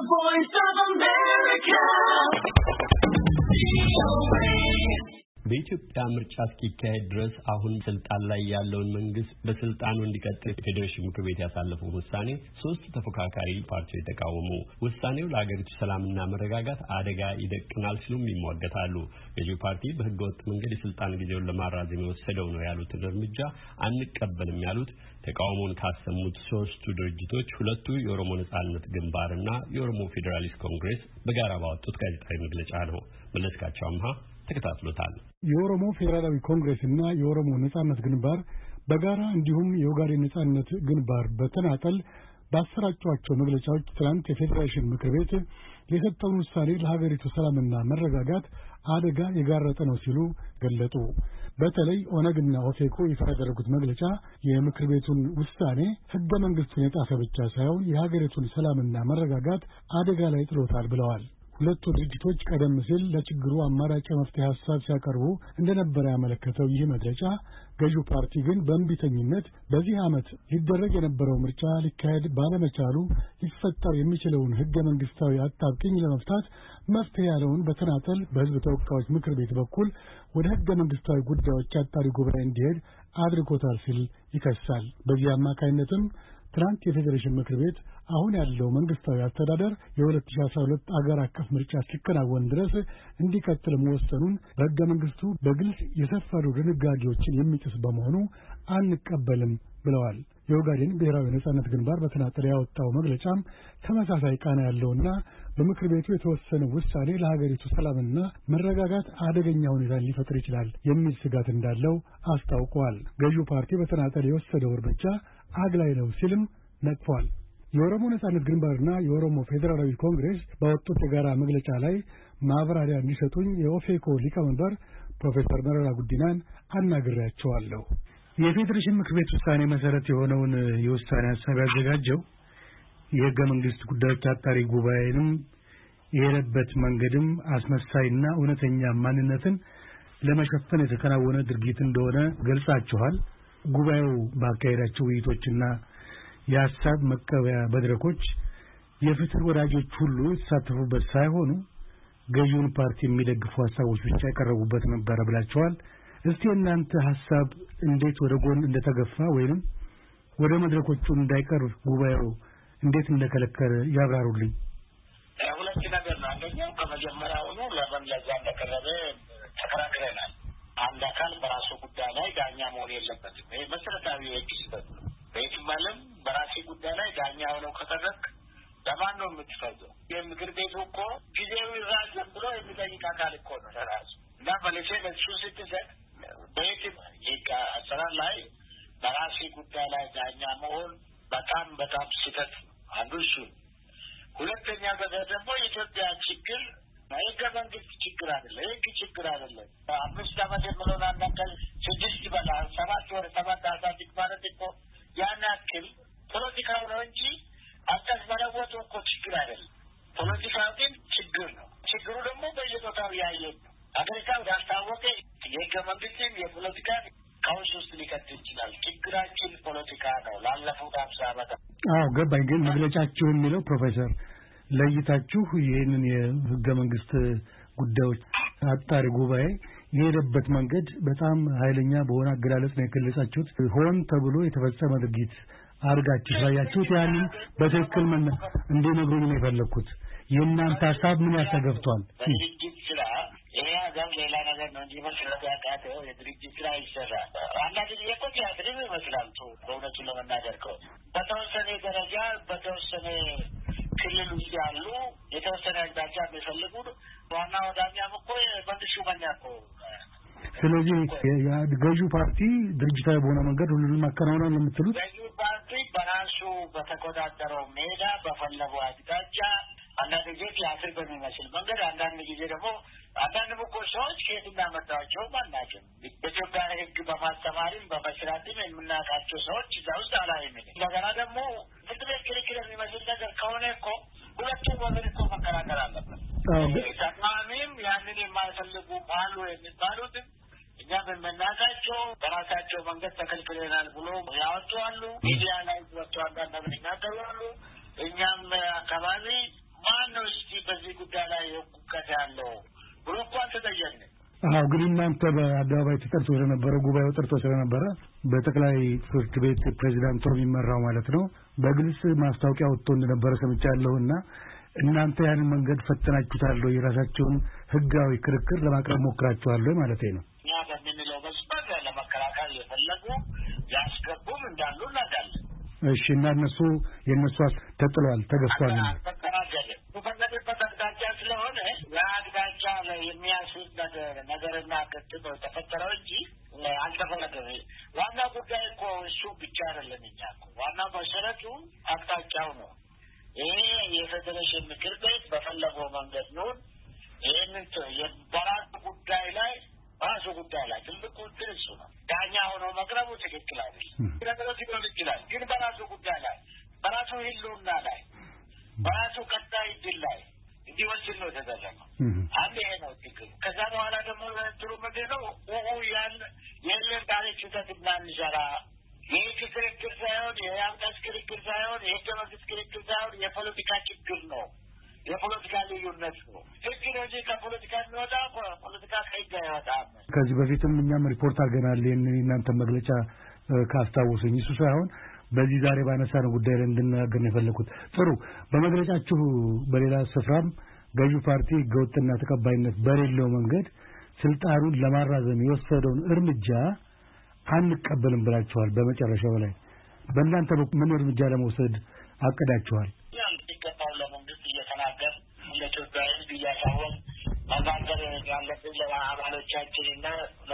The Voice of America. በኢትዮጵያ ምርጫ እስኪካሄድ ድረስ አሁን ስልጣን ላይ ያለውን መንግስት በስልጣኑ እንዲቀጥል የፌዴሬሽን ምክር ቤት ያሳለፈው ውሳኔ ሶስት ተፎካካሪ ፓርቲዎች ተቃወሙ። ውሳኔው ለሀገሪቱ ሰላምና መረጋጋት አደጋ ይደቅናል ሲሉም ይሟገታሉ። ገዢው ፓርቲ በህገወጥ መንገድ የስልጣን ጊዜውን ለማራዘም የወሰደው ነው ያሉትን እርምጃ አንቀበልም ያሉት ተቃውሞውን ካሰሙት ሶስቱ ድርጅቶች ሁለቱ የኦሮሞ ነጻነት ግንባርና የኦሮሞ ፌዴራሊስት ኮንግሬስ በጋራ ባወጡት ጋዜጣዊ መግለጫ ነው። መለስካቸው አምሃ ተከታትሎታል። የኦሮሞ ፌዴራላዊ ኮንግሬስና የኦሮሞ ነጻነት ግንባር በጋራ እንዲሁም የኦጋዴን ነጻነት ግንባር በተናጠል ባሰራጯቸው መግለጫዎች ትናንት የፌዴሬሽን ምክር ቤት የሰጠውን ውሳኔ ለሀገሪቱ ሰላምና መረጋጋት አደጋ የጋረጠ ነው ሲሉ ገለጡ። በተለይ ኦነግና ኦፌኮ ይፋ ያደረጉት መግለጫ የምክር ቤቱን ውሳኔ ህገ መንግስቱን የጣሰ ብቻ ሳይሆን የሀገሪቱን ሰላምና መረጋጋት አደጋ ላይ ጥሎታል ብለዋል። ሁለቱ ድርጅቶች ቀደም ሲል ለችግሩ አማራጭ መፍትሄ ሐሳብ ሲያቀርቡ እንደነበረ ያመለከተው ይህ መግለጫ ገዢው ፓርቲ ግን በእንቢተኝነት በዚህ ዓመት ሊደረግ የነበረው ምርጫ ሊካሄድ ባለመቻሉ ሊፈጠር የሚችለውን ህገ መንግስታዊ አጣብቂኝ ለመፍታት መፍትሄ ያለውን በተናጠል በህዝብ ተወካዮች ምክር ቤት በኩል ወደ ህገ መንግስታዊ ጉዳዮች አጣሪ ጉባኤ እንዲሄድ አድርጎታል ሲል ይከሳል። በዚህ አማካይነትም ትናንት የፌዴሬሽን ምክር ቤት አሁን ያለው መንግስታዊ አስተዳደር የ2012 አገር አቀፍ ምርጫ ሲከናወን ድረስ እንዲቀጥል መወሰኑን በህገ መንግስቱ በግልጽ የሰፈሩ ድንጋጌዎችን የሚጥስ በመሆኑ አንቀበልም ብለዋል። የኦጋዴን ብሔራዊ ነጻነት ግንባር በተናጠል ያወጣው መግለጫም ተመሳሳይ ቃና ያለውና በምክር ቤቱ የተወሰነ ውሳኔ ለሀገሪቱ ሰላምና መረጋጋት አደገኛ ሁኔታ ሊፈጥር ይችላል የሚል ስጋት እንዳለው አስታውቋል። ገዢው ፓርቲ በተናጠል የወሰደው እርምጃ አግላይ ነው ሲልም ነቅፏል። የኦሮሞ ነጻነት ግንባርና የኦሮሞ ፌዴራላዊ ኮንግሬስ ባወጡት የጋራ መግለጫ ላይ ማብራሪያ እንዲሰጡኝ የኦፌኮ ሊቀመንበር ፕሮፌሰር መረራ ጉዲናን አናግሬያቸዋለሁ። የፌዴሬሽን ምክር ቤት ውሳኔ መሰረት የሆነውን የውሳኔ ሐሳብ ያዘጋጀው የህገ መንግስት ጉዳዮች አጣሪ ጉባኤንም የሄደበት መንገድም አስመሳይና እውነተኛ ማንነትን ለመሸፈን የተከናወነ ድርጊት እንደሆነ ገልጻችኋል። ጉባኤው ባካሄዳቸው ውይይቶችና የሐሳብ መቀበያ መድረኮች የፍትህ ወዳጆች ሁሉ የተሳተፉበት ሳይሆኑ ገዢውን ፓርቲ የሚደግፉ ሐሳቦች ብቻ ያቀረቡበት ነበር ብላችኋል። እስቲ እናንተ ሐሳብ እንዴት ወደ ጎን እንደተገፋ ወይንም ወደ መድረኮቹ እንዳይቀርብ ጉባኤው እንዴት እንደከለከለ ያብራሩልኝ። ሁለት ነገር ነው። አንደኛው ከመጀመሪያውኑ ለምን ለዛ እንደቀረበ ተከራክረናል። አንድ አካል በራሱ ጉዳይ ላይ ዳኛ መሆን የለበትም። ይሄ መሰረታዊ የህግ ስህተት ነው። በየትም ዓለም በራሴ ጉዳይ ላይ ዳኛ ሆነው ከቀረብክ ለማን ነው የምትፈርደው? የምክር ቤቱ እኮ ጊዜው ይራዘም ብሎ የሚጠይቅ አካል እኮ ነው ለራሱ እና በለሴ ለሱ ስትሰጥ በየትም የህግ አሰራር ላይ በራሴ ጉዳይ ላይ ዳኛ መሆን በጣም በጣም ስህተት ነው። አንዱ እሱ። ሁለተኛ ነገር ደግሞ የኢትዮጵያ ችግር የህገ መንግስት ችግር አይደለም፣ የህግ ችግር አይደለም። 5 ዓመት የምለውን አንዳንድ 6 ይበላል 7 አሳድግ ማለት እኮ ያን ያክል ፖለቲካው ነው እንጂ አስተስ መለወጡ እኮ ችግር አይደለም። ፖለቲካው ግን ችግር ነው። ችግሩ ደግሞ በየቦታው ያየን ነው። አገሪቷ ወዳልታወቀ የህገ መንግስትን የፖለቲካ ቀውስ ውስጥ ሊከት ይችላል። ችግራችን ፖለቲካ ነው ላለፉት 50 ዓመታት። ገባኝ። ግን መግለጫችሁ የሚለው ፕሮፌሰር ለይታችሁ ይህንን የህገ መንግስት ጉዳዮች አጣሪ ጉባኤ የሄደበት መንገድ በጣም ኃይለኛ በሆነ አገላለጽ ነው የገለጻችሁት። ሆን ተብሎ የተፈጸመ ድርጊት አድርጋችሁ ያያችሁት ያንን በትክክል እንዲነግሩኝ ነው የፈለኩት። የእናንተ ሐሳብ ምን ያስተገብቷል? ድርጅት ስራ ይሄ ሀገር ሌላ ነገር ነው እንጂ መስራት ያቃተው የድርጅት ስራ ይሰራል። አንዳንድ ጊዜ እኮ ቲያትርም ይመስላል በእውነቱ ለመናገር ከሆነ በተወሰነ ደረጃ በተወሰነ ክልል ውስጥ ያሉ የተወሰነ አቅጣጫ የሚፈልጉ ዋና ወዳኛም እኮ መንግስት ሹመኛ እኮ። ስለዚህ ገዢው ፓርቲ ድርጅታዊ በሆነ መንገድ ሁሉንም ማከናወን ነው የምትሉት? ገዢው ፓርቲ በራሱ በተቆጣጠረው ሜዳ በፈለገው አቅጣጫ አንዳንድ ጊዜ ቲያትር በሚመስል መንገድ፣ አንዳንድ ጊዜ ደግሞ አንዳንድ እኮ ሰዎች ከየት እንዳመጣቸው ማናቸው በኢትዮጵያ ህግ በማስተማሪም በመስራትም የምናውቃቸው ሰዎች እዛ ውስጥ አላየንም። እንደገና ደግሞ ፍርድ ቤት ክርክር የሚመስል ነገር ከሆነ እኮ ሁለቱም ወገን እኮ መከራከር አለበት። ተቃዋሚም ያንን የማይፈልጉ አሉ የሚባሉትም እኛ በመናቃቸው በራሳቸው መንገድ ተከልክለናል ብሎ ያወጡ አሉ። ሚዲያ ላይ ወጥቶ አንዳንድ ነገር ይናገራሉ። እኛም አካባቢ በዚህ ጉዳይ ላይ እውቀት ያለው ብሎ እንኳን ተጠየቅን። አዎ ግን እናንተ በአደባባይ ተጠርቶ ስለነበረ ጉባኤው ጠርቶ ስለነበረ በጠቅላይ ፍርድ ቤት ፕሬዝዳንት የሚመራው ማለት ነው በግልጽ ማስታወቂያ ወጥቶ እንደነበረ ሰምቻለሁና እናንተ ያንን መንገድ ፈተናችሁታል ወይ? የራሳችሁን ህጋዊ ክርክር ለማቅረብ ሞክራችኋል ወይ ማለት ነው? እኛ በምንለው መስመር ለመከራከር የፈለጉ ያስገቡም እንዳሉ እናውቃለን። እሺ እና የእነሱ ተጥሏል ተገፍቷል። በፈለገበት አቅጣጫ ስለሆነ የአቅጣጫ የሚያስይዝ ነገርና ቅጥብ ተፈጠረው እንጂ አልተፈለገም። ዋና ጉዳይ እኮ እሱ ብቻ አይደለም። እኛ እኮ ዋና መሰረቱ አቅጣጫው ነው። ይሄ የፌዴሬሽን ምክር ቤት በፈለገው መንገድ ነው ይህንን በራሱ ጉዳይ ላይ ትልቁ እሱ ነው። ዳኛ ሆኖ መቅረቡ ትክክል አይደለም። ነገሮች ሊሆን ይችላል፣ ግን በራሱ ጉዳይ ላይ በራሱ ህልውና ላይ በራሱ ቀጣይ ድል ላይ እንዲወስን ነው የተደረገው። አንድ ይሄ ነው ትክክል። ከዛ በኋላ ደግሞ ጥሩ ምንድን ነው ይህንን ታሪክ ስህተት እንዳንሰራ ይህ ክርክር ሳይሆን የአንቀጽ ክርክር ሳይሆን የህገ መንግስት ክርክር ሳይሆን የፖለቲካ ችግር ነው፣ የፖለቲካ ልዩነት ነው። ህግ ነው እንጂ ከፖለቲካ የሚወጣ ፖለቲካ ከህግ አይወጣም። ከዚህ በፊትም እኛም ሪፖርት አድርገናል። እናንተ መግለጫ ካስታወሱኝ እሱ ሳይሆን በዚህ ዛሬ ባነሳነው ጉዳይ ላይ እንድንናገር ነው የፈለኩት። ጥሩ። በመግለጫችሁ በሌላ ስፍራም ገዢው ፓርቲ ህገወጥና ተቀባይነት በሌለው መንገድ ስልጣኑን ለማራዘም የወሰደውን እርምጃ አንቀበልም ብላችኋል። በመጨረሻው ላይ በእናንተ ምን እርምጃ ለመውሰድ አቅዳችኋል? ይገባው ለመንግስት እየተናገር ለኢትዮጵያ ህዝብ እያሳወቅ መናገር ያለብን ለአባሎቻችንና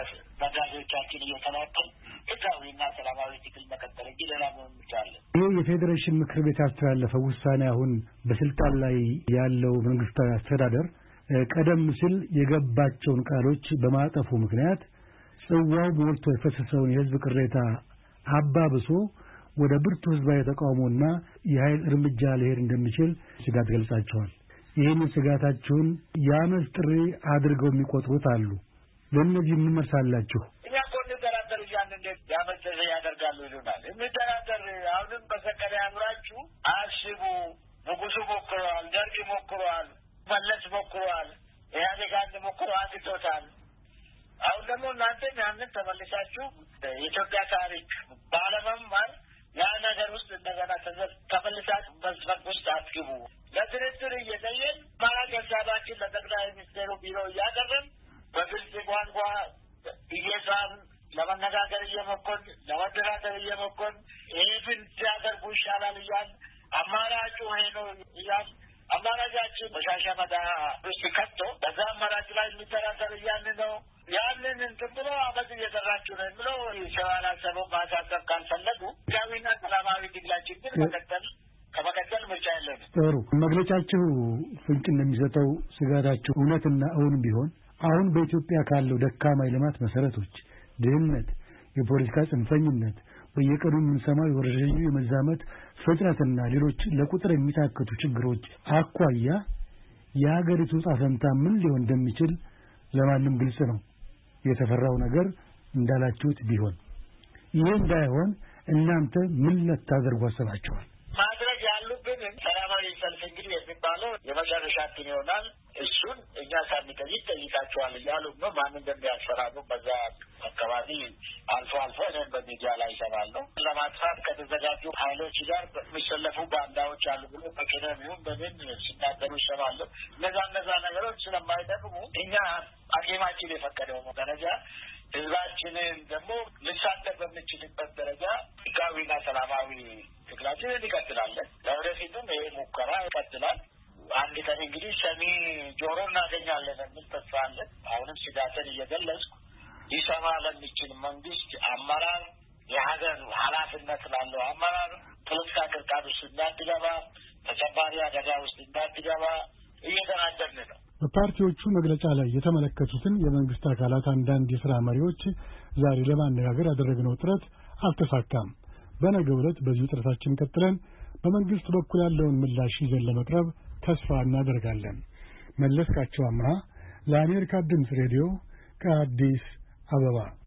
ለጋዜጦቻችን እየተናገር ህጋዊና ሰላማዊ ትግል መቀጠል እንጂ ሌላ ምን ይቻላል? ይህ የፌዴሬሽን ምክር ቤት ያስተላለፈው ውሳኔ አሁን በስልጣን ላይ ያለው መንግስታዊ አስተዳደር ቀደም ሲል የገባቸውን ቃሎች በማጠፉ ምክንያት ጽዋው ሞልቶ የፈሰሰውን የህዝብ ቅሬታ አባብሶ ወደ ብርቱ ህዝባዊ ተቃውሞና የኃይል እርምጃ ሊሄድ እንደሚችል ስጋት ገልጻቸዋል። ይህንን ስጋታችሁን የአመፅ ጥሪ አድርገው የሚቆጥሩት አሉ። ለእነዚህ ምን መልሳላችሁ? እኛ እኮ እንደራደር እያልን እንዴት የአመፅ ጥሪ ያደርጋሉ ይሉናል። እንደራደር አሁንም በሰቀለ ያምራችሁ አስቡ። ንጉሱ ሞክረዋል፣ ደርግ ሞክረዋል፣ መለስ ሞክረዋል፣ ኢህአዴግ አንድ ሞክሮ አግቶታል። አሁን ደግሞ እናንተም ያንን ተመልሳችሁ የኢትዮጵያ ታሪክ ባለመማር ያ ነገር ውስጥ እንደገና ተመልሳችሁ መስፈርት ውስጥ አትግቡ። ለድርድር እየጠየን ማራጭ ሀሳባችን ለጠቅላይ ሚኒስቴሩ ቢሮ እያቀረብን በግልጽ ቋንቋ እየጻፍን ለመነጋገር እየሞከርን ለመደራደር እየሞከርን ይህን ሲያደርጉ ይሻላል እያልን አማራጩ ይሄ ነው እያልን አማራጫችን በሻሻ መዳ ውስጥ ከቶ በዛ አማራጭ ላይ የሚደራደር እያልን ነው። ያንን እንትን ብሎ አመት እየሰራችሁ ነው ብለው ሸዋላሰበው ማሳሰብ ካልፈለጉ ህጋዊና ሰላማዊ ትግላችን ግን ከመቀጠል ምርጫ የለም። ጥሩ። መግለጫችሁ ፍንጭ እንደሚሰጠው ስጋታችሁ እውነትና እውን ቢሆን አሁን በኢትዮጵያ ካለው ደካማ የልማት መሰረቶች፣ ድህነት፣ የፖለቲካ ጽንፈኝነት፣ በየቀኑ የምንሰማው የወረርሽኙ የመዛመት ፍጥነትና ሌሎች ለቁጥር የሚታከቱ ችግሮች አኳያ የሀገሪቱ ዕጣ ፈንታ ምን ሊሆን እንደሚችል ለማንም ግልጽ ነው። የተፈራው ነገር እንዳላችሁት ቢሆን ይህ እንዳይሆን እናንተ ምን ልታደርጉ አሰባችኋል? ማድረግ ያሉብን ሰላማዊ ሰልፍ እንግዲህ የሚባለው የመጨረሻ እንትን ይሆናል። እሱን እኛ ሳንጠይቅ ጠይቃቸዋል እያሉ ነው። ማን እንደሚያስፈራሩ በዛ አካባቢ አልፎ እኔም በሚዲያ ላይ ይሰማለሁ። ለማጥፋት ከተዘጋጁ ኃይሎች ጋር የሚሰለፉ ባንዳዎች አሉ ብሎ በኬንያም ይሁን በምን ሲናገሩ ይሰማሉ። እነዛ ነገሮች ስለማይጠቅሙ እኛ አቅማችን የፈቀደው ደረጃ ህዝባችንን ደግሞ ልሳተፍ በምንችልበት ደረጃ ህጋዊና ሰላማዊ ትግላችን እንቀጥላለን። ለወደፊቱም ይሄ ሙከራ ይቀጥላል። አንድ ቀን እንግዲህ ሰሚ ጆሮ እናገኛለን የሚል ተስፋ አለን። አሁንም ስጋትን እየገለጽኩ ሊሰማ ለሚችል መንግስት አመራር የሀገር ኃላፊነት ላለው አመራር ፖለቲካ ቅርቃር ውስጥ እንዳትገባ፣ ተጨማሪ አደጋ ውስጥ እንዳትገባ እየተናገርን ነው። በፓርቲዎቹ መግለጫ ላይ የተመለከቱትን የመንግስት አካላት አንዳንድ የሥራ መሪዎች ዛሬ ለማነጋገር ያደረግነው ጥረት አልተሳካም። በነገው ዕለት በዚሁ ጥረታችን ቀጥለን በመንግስት በኩል ያለውን ምላሽ ይዘን ለመቅረብ ተስፋ እናደርጋለን። መለስካቸው አምሃ ለአሜሪካ ድምፅ ሬዲዮ ከአዲስ አበባ